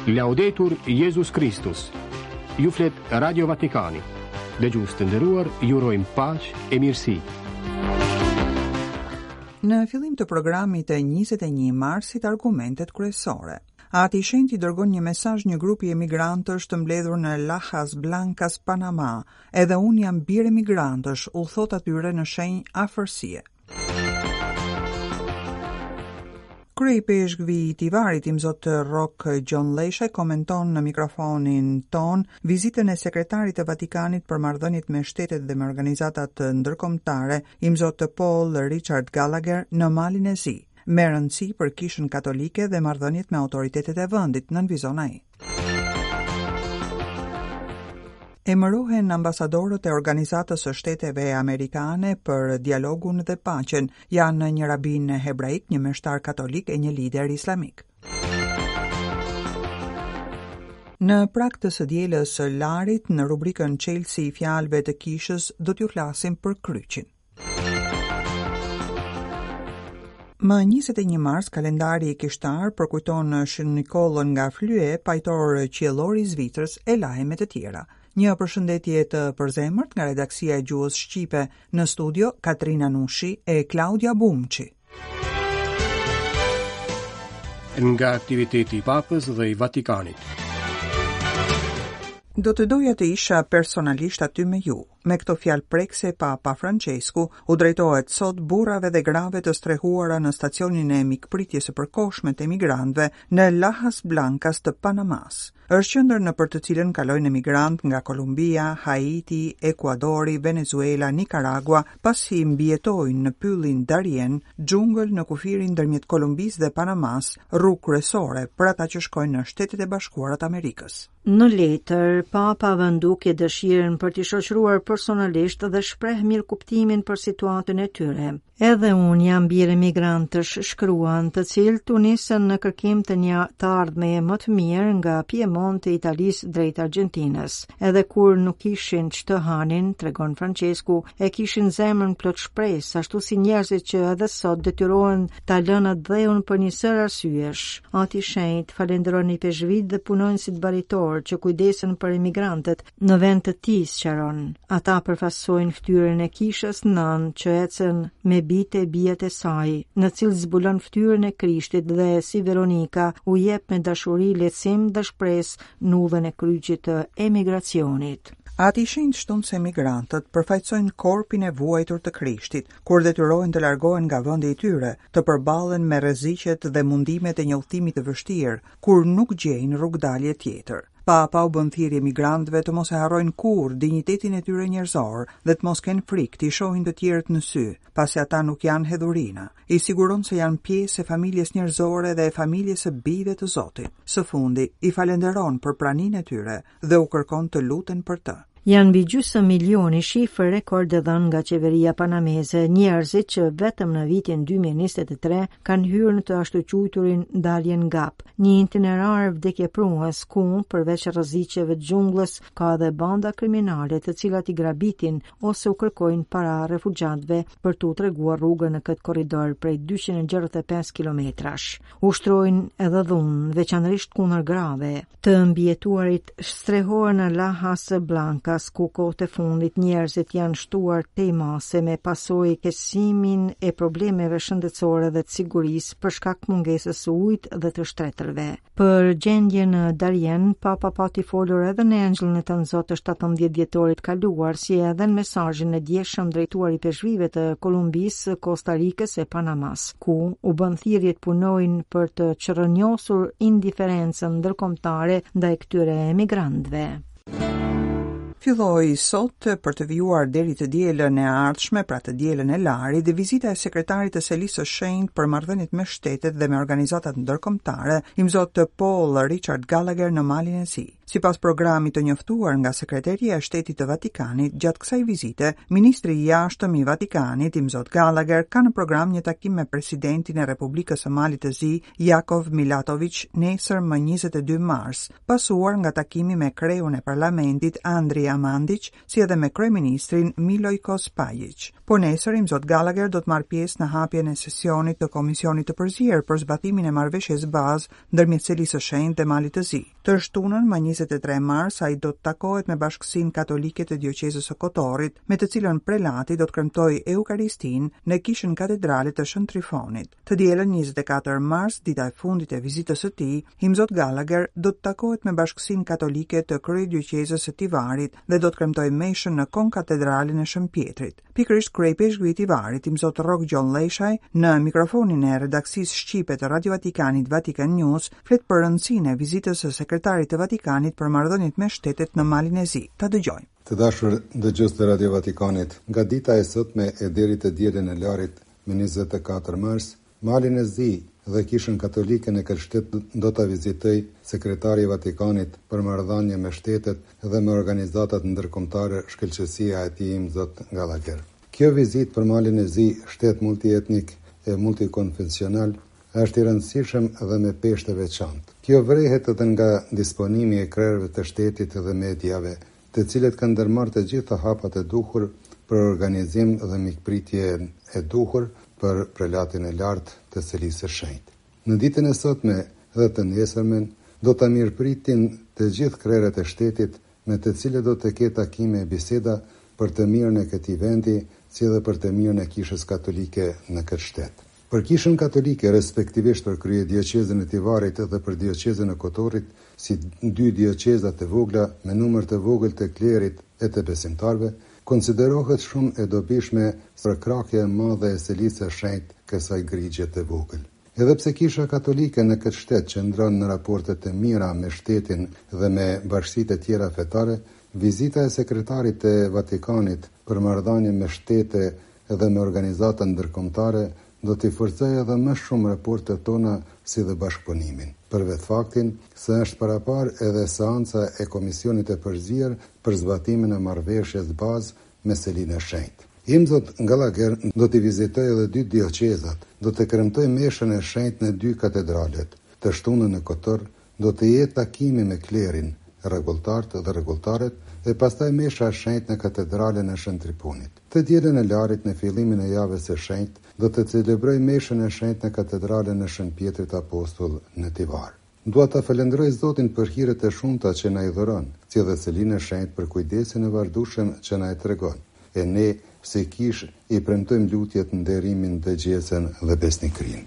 Laudetur Jesus Christus. Ju flet Radio Vatikani. Dëgjues të nderuar, ju urojmë paqë e mirësi. Në fillim të programit e 21 marsit, argumentet kryesore. Ati Shenjti dërgon një mesazh një grupi emigrantësh të mbledhur në Lajas Blancas, Panama. Edhe unë jam birë emigrantësh, u thot atyre në shenjë afërsie. Krye i peshqvi i Tivarit, imzot Rock John Leshe, komenton në mikrofonin ton vizitën e sekretarit të Vatikanit për marrëdhëniet me shtetet dhe me organizatat ndërkombëtare, imzot Paul Richard Gallagher në Malin e Zi, me rëndësi për Kishën Katolike dhe marrëdhëniet me autoritetet e vendit, nënvizon ai. Emërohen ambasadorët e Organizatës së Shteteve Amerikane për dialogun dhe paqen, janë një rabin hebraik, një meshtar katolik e një lider islamik. Në prag të së dielës së Larit, në rubrikën Çelësi i fjalëve të Kishës, do t'ju flasim për kryqin. Më 21 mars, kalendari i kishtar përkujton Shën Nikollën nga Flye, pajtor qiellor i Zvicrës e lajme të tjera. Një përshëndetje të përzemërt nga redaksia e Gjuhës Shqipe, në studio Katrina Nushi e Claudia Bumçi. Nga aktiviteti i Papës dhe i Vatikanit. Do të doja të isha personalisht aty me ju. Me këto fjalë prekse, Papa Francesku u drejtohet sot burrave dhe grave të strehuara në stacionin e mikpritjes së përkohshme të emigrantëve në Lajas Blancas të Panamas. Është qendër në për të cilën kalojnë emigrantë nga Kolumbia, Haiti, Ekuadori, Venezuela, Nicaragua, pasi mbijetojnë në pyllin Darien, xhungël në kufirin ndërmjet Kolumbisë dhe Panamas, rrugë kryesore për ata që shkojnë në Shtetet e Bashkuara të Amerikës. Në letër, Papa vendukje dëshirën për t'i shoqëruar personalisht dhe shpreh mirëkuptimin për situatën e tyre. Edhe unë jam birë emigrantësh, shkruan, të cilët u nisën në kërkim të një të ardhmeje më të mirë nga Piemonte e Italisë drejt Argjentinës. Edhe kur nuk kishin ç'të hanin, tregon Francesku, e kishin zemrën plot shpresë, ashtu si njerëzit që edhe sot detyrohen ta lënë dheun për një sër arsyesh. Ati Shenjt falenderon i peshqvit dhe punojnësit baritor që kujdesen për emigrantët në vend të tij, sqaron. Ata përfaqësojnë fytyrën e kishës nën që ecën me bite e bijat e saj, në cilë zbulon fytyrën e Krishtit dhe si Veronika u jep me dashuri, lehtësim dhe shpresë në udhën e kryqit të emigracionit. Ati Shenjt shton se emigrantët përfaqësojnë korpin e vuajtur të Krishtit, kur detyrohen të largohen nga vendi i tyre, të përballen me rreziqet dhe mundimet e një udhëtimi të vështirë, kur nuk gjejnë rrugdalje tjetër. Papa u bën thirrje emigrantëve të mos e harrojnë kurrë dinjitetin e tyre njerëzor dhe të mos kenë frikë të shohin të tjerët në sy, pasi ata nuk janë hedhurina. I siguron se janë pjesë e familjes njerëzore dhe e familjes së bijve të Zotit. Së fundi, i falenderon për praninë e tyre dhe u kërkon të luten për të. Janë mbi gjysmë milioni shifër rekord e dhënë nga qeveria panameze, njerëzit që vetëm në vitin 2023 kanë hyrë në të ashtu quajturin daljen gap, një itinerar vdekjeprues ku përveç rreziqeve të xhungullës ka edhe banda kriminale të cilat i grabitin ose u kërkojnë para refugjatëve për t'u treguar rrugën në këtë korridor prej 265 kilometrash. Ushtrojnë edhe dhunë, veçanërisht kundër grave. Të mbijetuarit strehohen në Lajas Blancas, ku kohët e fundit njerëzit janë shtuar temase me pasojë keqësimin e problemeve shëndetësore dhe të sigurisë për shkak mungesës së ujit dhe të shtretërve. Për gjendjen në Darien, Papa pati folur edhe në Angjëllin e të Nzotë të 17 dhjetorit kaluar, si edhe në mesazhin e djeshëm drejtuar i peshqvive të Kolumbisë, Kostarikës e Panamas, ku u bën thirrje të punojnë për të çrrënjosur indiferencën ndërkombëtare ndaj këtyre emigrantëve. Filloi sot për të vijuar deri të dielën e ardhshme, pra të dielën e Larit, dhe vizita e sekretarit të Selisë së Shenjtë për marrëdhëniet me shtetet dhe me organizatat ndërkombëtare, imzot Paul Richard Gallagher në Malin e Zi. Sipas programit të njoftuar nga Sekretaria e Shtetit të Vatikanit, gjatë kësaj vizite, ministri i jashtëm i Vatikanit, Imzot Gallagher, ka në program një takim me presidentin e Republikës së Malit të Zi, Jakov Milatović, nesër më 22 mars, pasuar nga takimi me kreun e parlamentit Andrija Mandić, si edhe me kryeministrin Milojko Spajić. Po nesër Imzot Gallagher do të marrë pjesë në hapjen e sesionit të Komisionit të Përzier për zbatimin e marrëveshjes bazë ndërmjet Selisë së Shenjtë të Malit të Zi. Të shtunën më 23 mars ai do të takohet me Bashkësinë Katolike të Dioqezës së Kotorit, me të cilën prelati do të kremtojë Eukaristin në kishën katedrale të Shën Trifonit. Të dielën 24 mars, dita e fundit e vizitës së tij, Imzot Gallagher do të takohet me Bashkësinë Katolike të Kryedioqezës së Tivarit dhe do të kremtojë meshën në konkatedralen e Shën Pjetrit. Pikërisht kryepeshkuj i Tivarit, Imzot Rok Gjon Leshaj, në mikrofonin e redaksisë shqipe të Radio Vatikanit Vatican News, flet për rëndësinë e vizitës së sekretarit të Vatikanit për marrëdhëniet me shtetet në Malin e Zi. Ta dëgjojmë. Të dashur dëgjues të Radio Vatikanit, nga dita e sotme e deri të dielën e larit me 24 mars, Malin e Zi dhe Kishën Katolike në këtë shtet do ta vizitoj sekretari i Vatikanit për marrëdhënie me shtetet dhe me organizatat ndërkombëtare, shkëlqësia e tij Imzot Gallagher. Kjo vizitë për Malin e Zi, shtet multietnik e multikonfesional, është i rëndësishëm dhe me peshë të veçantë. Kjo vrehet edhe nga disponimi e krerëve të shtetit dhe mediave, të cilët kanë ndërmarrë të gjitha hapat e duhur për organizim dhe mikpritje e duhur për prelatin e lartë të Selisë së Shenjtë. Në ditën e sotme dhe të nesërmen do ta mirëpritin të gjithë krerët e shtetit, me të cilët do të ketë takime e biseda për të mirën e këtij vendi, si edhe për të mirën e Kishës Katolike në këtë shtet. Për Kishën Katolike, respektivisht për Kryedioqezën e Tivarit dhe për Dioqezën e Kotorit, si dy dioqeza të vogla me numër të vogël të klerit e të besimtarve, konsiderohet shumë e dobishme për krahje e madhe e Selisë së Shenjtë kësaj grigje të vogël. Edhe pse Kisha Katolike në këtë shtet qëndron në raporte të mira me shtetin dhe me bashkitë e tjera fetare, vizita e sekretarit të Vatikanit për marrëdhënie me shtete dhe me organizata ndërkombëtare do t'i forcojë edhe më shumë raportet tona si dhe bashkëpunimin. Për vetë faktin se është parapar edhe seanca e Komisionit e Përzier për zbatimin e marrëveshjes bazë me Selinë e Shenjtë. Imzot Gallagher do t'i vizitojë edhe dy dioqezat, do të kremtojë meshën e Shenjtë në dy katedralet. Të shtunën në Kotor do të jetë takimi me klerin, rregulltarët dhe rregulltaret, e pastaj mesha e Shenjtë në katedralen e Shën Trifonit. Të dielën e larit në fillimin e javës së Shenjtë do të celebroj meshën e Shenjtë në katedralen e Shën Pjetrit Apostull në Tivar. Dua ta falenderoj Zotin për hiret e shumta që na i dhuron, si dhe Selinë e Shenjtë për kujdesin e vazhdueshëm që na e tregon. E ne, si kishë, i premtojmë lutjet, nderimin, dëgjesën dhe besnikrinë.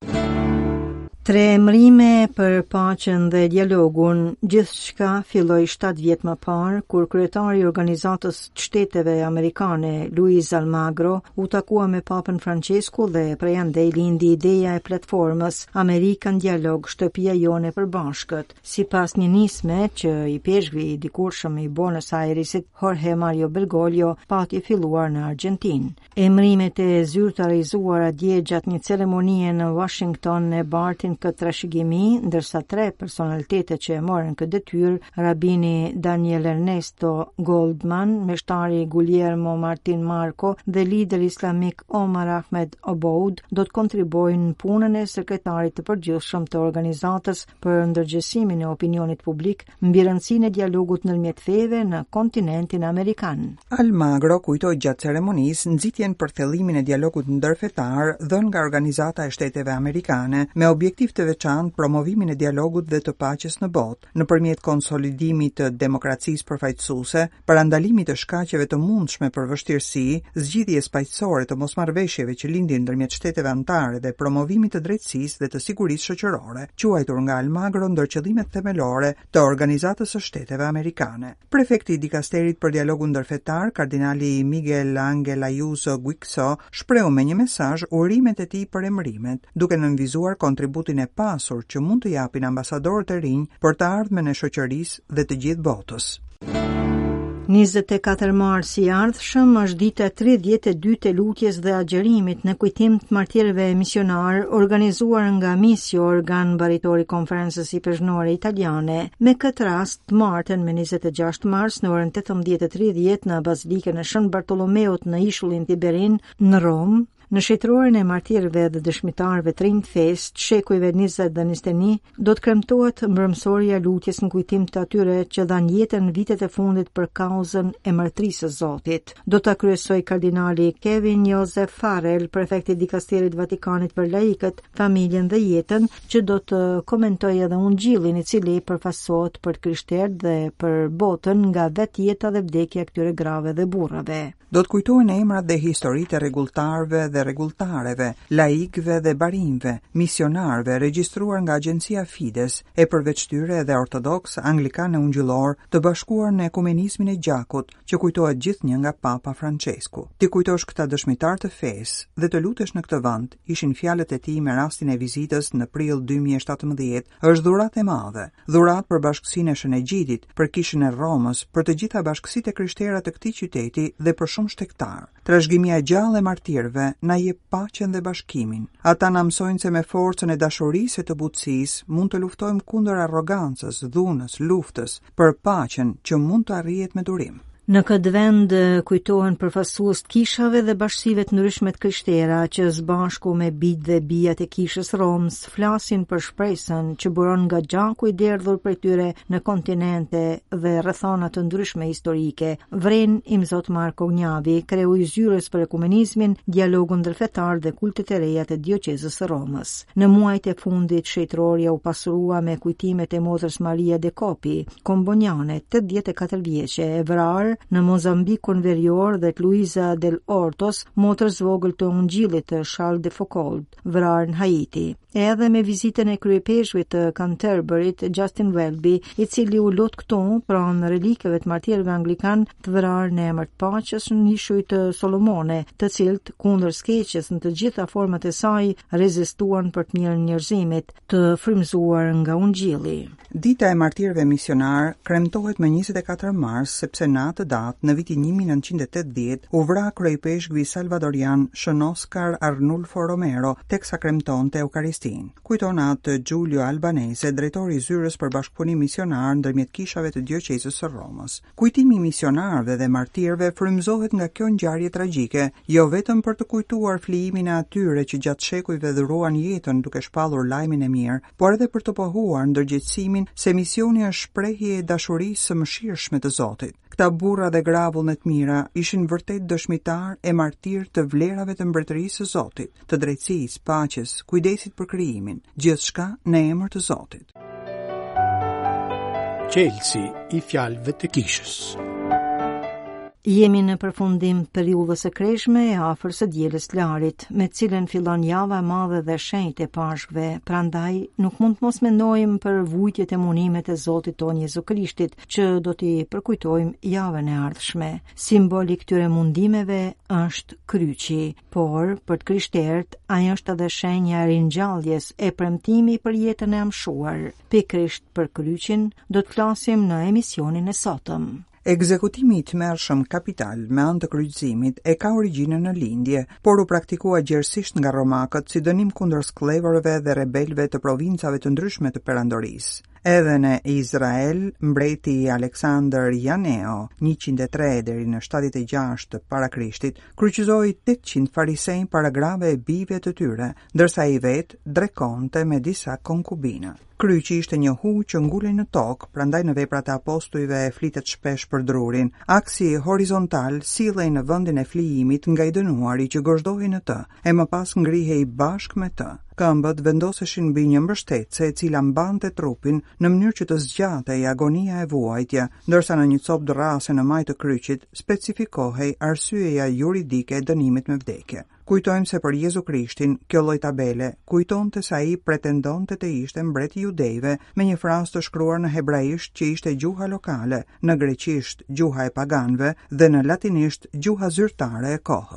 3 emërime për paqen dhe dialogun, gjithçka filloi 7 vjet më parë kur kryetari i Organizatës Shteteve Amerikane, Luis Almagro, u takua me Papën Francesku dhe prej andej lindi ideja e platformës Amerikan Dialog, shtëpia jone për bashkët, sipas një nisme që i peshkvi i dikurshëm i Buenos Airesit, Jorge Mario Bergoglio, pati filluar në Argjentinë. Emërimet e zyrtarizuara dje gjatë një ceremonie në Washington e bartin këtë trashëgimi, ndërsa 3 personalitetet që e morën këtë detyrë, rabini Daniel Ernesto Goldman, meshtari Guillermo Martin Marco dhe lideri islamik Omar Ahmed Oboud, do të kontribuojnë në punën e sekretarit të përgjithshëm të organizatës për ndërgjegjësimin e opinionit publik mbi rëndësinë e dialogut ndërmjet feve në kontinentin amerikan. Almagro kujtoi gjatë ceremonisë nxitjen për thellimin e dialogut ndërfetar dhënë nga Organizata e Shteteve Amerikane me objektiv të veçantë promovimin e dialogut dhe të paqes në botë, nëpërmjet konsolidimit të demokracisë përfaqësuese, parandalimit të shkaqeve të mundshme për vështirësi, zgjidhjes paqësore të mosmarrëveshjeve që lindin ndërmjet shteteve anëtare dhe promovimit të drejtësisë dhe të sigurisë shoqërore, quajtur nga Almagro ndër qëllimet themelore të Organizatës së Shteteve Amerikane. Prefekti i dikasterit për dialogun ndërfetar, kardinali Miguel Angel Ayuso Guixo, shpreu me një mesazh urimet e tij për emërimet, duke nënvizuar kontributin e pasur që mund të japin ambasadorët e rinj për të ardhmen e shoqërisë dhe të gjithë botës. 24 mars i ardhshëm është dita 32 e lutjes dhe agjerimit në kujtim të martirëve misionar organizuar nga Missio, organ mbaritori i konferencës ipeshënore italiane, me këtë rast të martën me 26 mars në orën 18:30 në bazilikën e Shën Bartolomeut në ishullin Tiberin në Rom. Në shetërorin e martirëve dhe dëshmitarëve të rinj të fesë, të shekujve 20 dhe 21, do të kremtohet mbrëmsorja lutjes në kujtim të atyre që dhanë jetën në vitet e fundit për kauzën e martrisë së Zotit. Do ta kryesoj kardinali Kevin Joseph Farrell, prefekti i dikasterit Vatikanit për laikët, familjen dhe jetën, që do të komentojë edhe ungjillin i cili përfasohet për krishterët dhe për botën nga vetjeta dhe vdekja e këtyre grave dhe burrave. Do të kujtohen emrat dhe historitë e rregulltarëve dhe rregulltareve, laikëve dhe barinëve, misionarëve regjistruar nga agjencia Fides, e përveç tyre edhe ortodoks, anglikan e ungjillor, të bashkuar në ekumenizmin e gjakut, që kujtohet gjithnjë nga Papa Francesku. Ti kujtosh këta dëshmitar të fesë dhe të lutesh në këtë vend, ishin fjalët e tij me rastin e vizitës në prill 2017, është dhuratë e madhe. Dhuratë për bashkësinë e Shënëgjitit, për kishën e Romës, për të gjitha bashkësitë e krishterë të këtij qyteti dhe për shumë shtektar. Trashëgimia e gjallë e martirëve na jep paqen dhe bashkimin. Ata na mësojnë se me forcën e dashurisë e të butësisë mund të luftojmë kundër arrogancës, dhunës, luftës, për paqen që mund të arrihet me durim. Në këtë vend kujtohen përfasues të kishave dhe bashkësive të ndryshme të krishtera që së bashku me bijtë dhe bijat e kishës Romës flasin për shpresën që buron nga gjaku i derdhur prej tyre në kontinente dhe rrethana të ndryshme historike. Vren im Zot Marko Gnjavi, kreu i zyrës për ekumenizmin, dialogun ndërfetar dhe kultet e reja të dioqezës së Romës. Në muajt e fundit shejtëroria u pasurua me kujtimet e Motrës Maria de Kopi, komboniane, 84 vjeçe, e vrarë në Mozambikun Verior dhe të Luiza del Ortos, motër zvogël të ungjillit të Charles de Foucauld, vrarë në Haiti. Edhe me vizitën e kryepeshëvit të Canterburyt, Justin Welby, i cili u lot këtu pranë relikëve të martirëve anglikan të vrarë në emër të paqes në ishujt të Solomone, të cilët kundër skeqjes në të gjitha format e saj rezistuan për të mirën e njerëzimit, të frymzuar nga ungjilli. Dita e martirëve misionar kremtohet më 24 mars sepse në atë datë në vitin 1980 u vra kryepeshkvi salvadorian Shën Oscar Arnulfo Romero teksa kremtonte Eukaristin. Kujton atë Giulio Albanese, drejtori i zyrës për bashkëpunim misionar ndërmjet kishave të dioqezës së Romës. Kujtimi i misionarëve dhe martirëve frymëzohet nga kjo ngjarje tragjike, jo vetëm për të kujtuar flijimin e atyre që gjatë shekujve dhuruan jetën duke shpallur lajmin e mirë, por edhe për të pohuar ndërgjegjësimin se misioni është shprehje e dashurisë së mëshirshme të Zotit. Këta burra dhe gravullnet mira ishin vërtet dëshmitar e martir të vlerave të mbretërisë së Zotit, të drejtësisë, paqes, kujdesit për krijimin, gjithçka në emër të Zotit. Qelsi i fjalëve të kishës. Jemi në përfundim periudhës së kreshme e afër së dielës larit, me cilën fillon java e madhe dhe shenjtë e Pashkëve. Prandaj nuk mund të mos mendojmë për vujtjet e munimet e Zotit tonë Jezu Krishtit, që do t'i përkujtojmë javën e ardhshme. Simboli këtyre mundimeve është kryqi, por për të krishterët ai është edhe shenja e ringjalljes e premtimi për jetën e amshuar. Pikërisht për kryqin do të flasim në emisionin e sotëm. Ekzekutimi i tmerrshëm kapital me anë të kryqëzimit e ka origjinën në lindje, por u praktikua gjerësisht nga romakët si dënim kundër skllëvorëve dhe rebelëve të provincave të ndryshme të perandorisë. Edhe në Izrael, mbreti Aleksandër Janeo, 103 deri në 76 para Krishtit, kryqëzoi 800 farisej para grave e bijve të tyre, ndërsa i vet drekonte me disa konkubina. Kryqi ishte një hu që ngulej në tokë, prandaj në veprat e apostujve flitet shpesh për drurin. Aksi horizontal sillej në vendin e flijimit nga i dënuari që gozhdohej në të, e më pas ngrihej bashkë me të. Këmbët vendoseshin mbi një mbështetëse e cila mbante trupin në mënyrë që të zgjatej agonia e vuajtja, ndërsa në një copë dërrase në majtë të kryqit specifikohej arsyeja juridike e dënimit me vdekje. Kujtojmë se për Jezu Krishtin, kjo lloj tabele kujtonte se ai pretendonte të ishte mbreti i judejve me një frazë të shkruar në hebraisht që ishte gjuha lokale, në greqisht gjuha e paganëve dhe në latinisht gjuha zyrtare e kohës.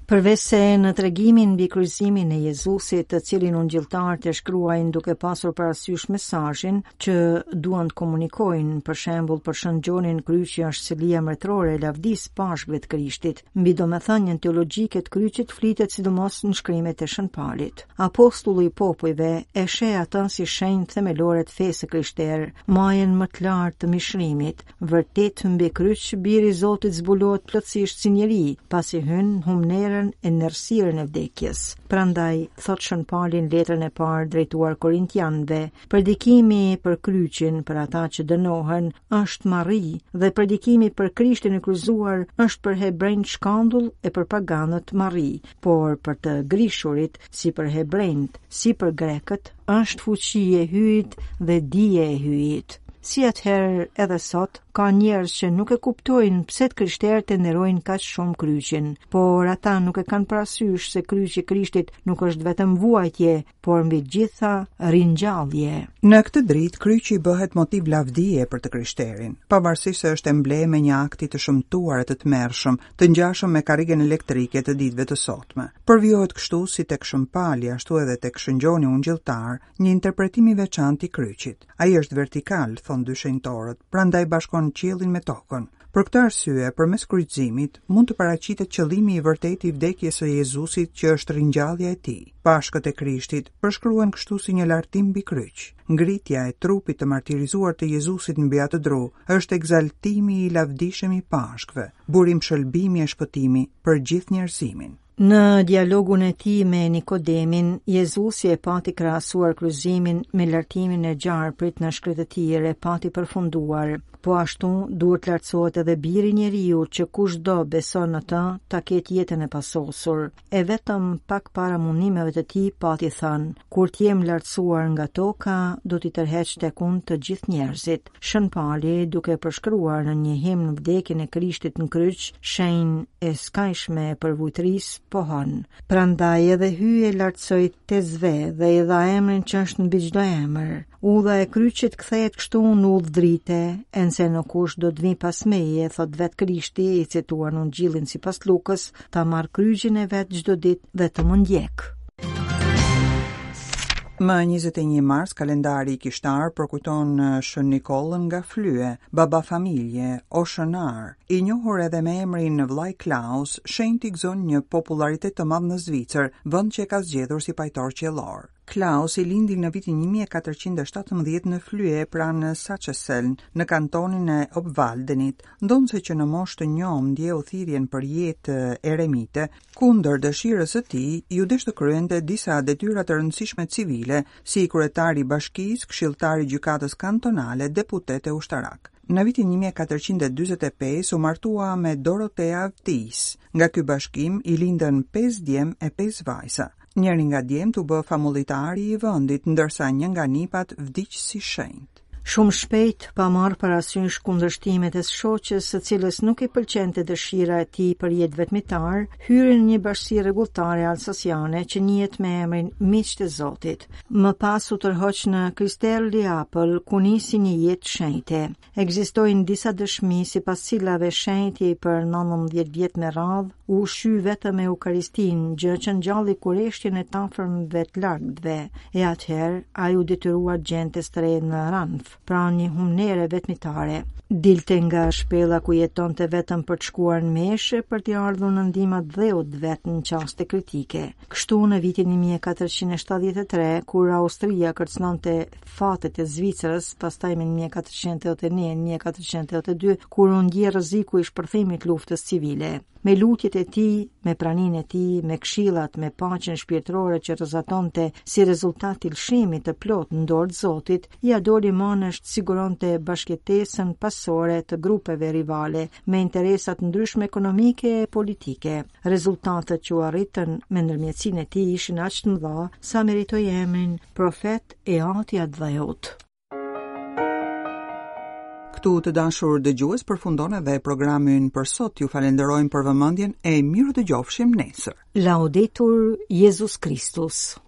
Përveç se në tregimin mbi kryqëzimin e Jezusit, të cilin ungjilltarët e shkruajnë duke pasur parasysh mesazhin që duan të komunikojnë, për shembull për Shën Gjonin, kryqi është selia mretrore e lavdisë pashkëve të Krishtit. Mbi domethënien teologjike të kryqit flitet sidomos në shkrimet e Shën Paulit. Apostulli i popujve e sheh atë si shenjë themelore të fesë krishtere, majën më të lartë të mishrimit. Vërtet mbi kryq biri i Zotit zbulohet plotësisht si njeri, pasi hyn humnerën e nërësirën e vdekjes. Prandaj, thot Shën Pauli në letrën e parë drejtuar Korintianëve, predikimi për kryqin për ata që dënohen është marrë dhe predikimi për Krishtin e kryqëzuar është për hebrejnë shkandull e për paganët marrë, por për të grishurit, si për hebrejnët, si për grekët, është fuqi e hyjit dhe dije e hyjit. Si atëherë edhe sot, ka njerëz që nuk e kuptojnë pse të krishterët e nderojnë kaq shumë kryqin, por ata nuk e kanë parasysh se kryqi i Krishtit nuk është vetëm vuajtje, por mbi gjitha ringjallje. Në këtë dritë, kryqi bëhet motiv lavdije për të krishterin, pavarësisht se është emblem e një akti të shëmtuar e të tmerrshëm, të ngjashëm me karrigen elektrike të ditëve të sotme. Përvjohet kështu si tek Shën Pauli, ashtu edhe tek Shën Gjoni ungjilltar, një interpretim i veçantë i kryqit. Ai është vertikal, thon dy shenjtorët, prandaj bashkon qiellin me tokën. Për këtë arsye, përmes kryqëzimit, mund të paraqitet qëllimi i vërtetë i vdekjes së Jezusit, që është ringjallja e tij. Pashkët e Krishtit përshkruhen kështu si një lartim mbi kryq. Ngritja e trupit të martirizuar të Jezusit mbi atë dru është egzaltimi i lavdishëm i pashkëve, burim shëlbimi e shpëtimi për gjithë njerëzimin. Në dialogun e tij me Nikodemin, Jezusi e pati krahasuar kryqëzimin me lartimin e gjarprit në shkretë e tij e pati përfunduar. Po ashtu duhet lartësohet edhe biri i njeriu, që kushdo beson në të ta ketë jetën e pasosur. E vetëm pak para mundimeve të tij pati thënë: kur të jem lartësuar nga toka, do t'i tërheq tek unë të gjithë njerëzit. Shën Pauli, duke përshkruar në një himn vdekjen e Krishtit në kryq, shenjë e skajshme e përvujtërisë, pohon. Prandaj edhe hyje lartësoi te zve dhe i dha emrin që është mbi çdo emër. Udha e kryqit kthehet kështu në udhë drite, ense në kush do të vi pas meje, thot vet Krishti, i cituar në Ungjillin sipas Lukës, ta marr kryqin e vet çdo ditë dhe të më ndjek. Më 21 mars, kalendari i kishtar përkujton Shën Nikollën nga Flye, baba familje, oshënar. I njohur edhe me emrin vllai Klaus, shenjti gëzon një popularitet të madh në Zvicër, vend që e ka zgjedhur si pajtor qiellor. Klaus i lindi në vitin 1417 në Flye pranë Sachsenseln, në kantonin e Obwaldenit, ndonse që në moshë të njom ndjeu thirrjen për jetë eremite, kundër dëshirës së tij, ju desh të kryente disa detyra të rëndësishme civile, si kryetari i bashkisë, këshilltari i gjykatës kantonale, deputet e ushtarak. Në vitin 1445 u martua me Dorotea Vtis. Nga ky bashkim i lindën 5 djem e 5 vajza. Njëri nga djemt u bë famulitari i vendit, ndërsa një nga nipat vdiq si shenjt. Shumë shpejt, pa marrë parasysh kundërshtimet e shoqes, së cilës nuk i pëlqente dëshira e tij për jetë vetmitar, hyri në një bashki rregulltare alsasiane që njihet me emrin Miqtë e Zotit. Më pas u tërhoq në Kristel Liapël, ku nisi një jetë shenjte. Ekzistojnë disa dëshmi sipas cilave shenjti për 19 vjet me radhë u shy vetëm me Eukaristin, gjë që ngjalli kurreshtjen e tafërmve të largëve. E atëherë ai u detyrua gjente stre në Ranf, pra një humnere vetmitare. Dilte nga shpella ku jetonte vetëm për të shkuar në meshë për t'i ardhur në ndihmë dheut vet në çaste kritike. Kështu në vitin 1473, kur Austria kërcënonte fatet e Zvicrës, pastaj në 1481-1482, kur u ndje rreziku i shpërthimit luftës civile. Me lutjet e tij, me praninë e tij, me këshillat, me paqen shpirtërore që rrezatonte si rezultat i lëshimit të plot në dorë të Zotit, i doli monësht siguronte bashkëtesën pasore të grupeve rivale me interesat ndryshme ekonomike e politike. Rezultatet që u arritën me ndërmjetësinë e tij ishin aq të mëdha sa meritoi emrin profet e ati Advajot. Këtu të dashur dëgjues, përfundon edhe programin për sot. Ju falenderojmë për vëmendjen e mirë dëgjofshim nesër. Laudetur Jesus Christus.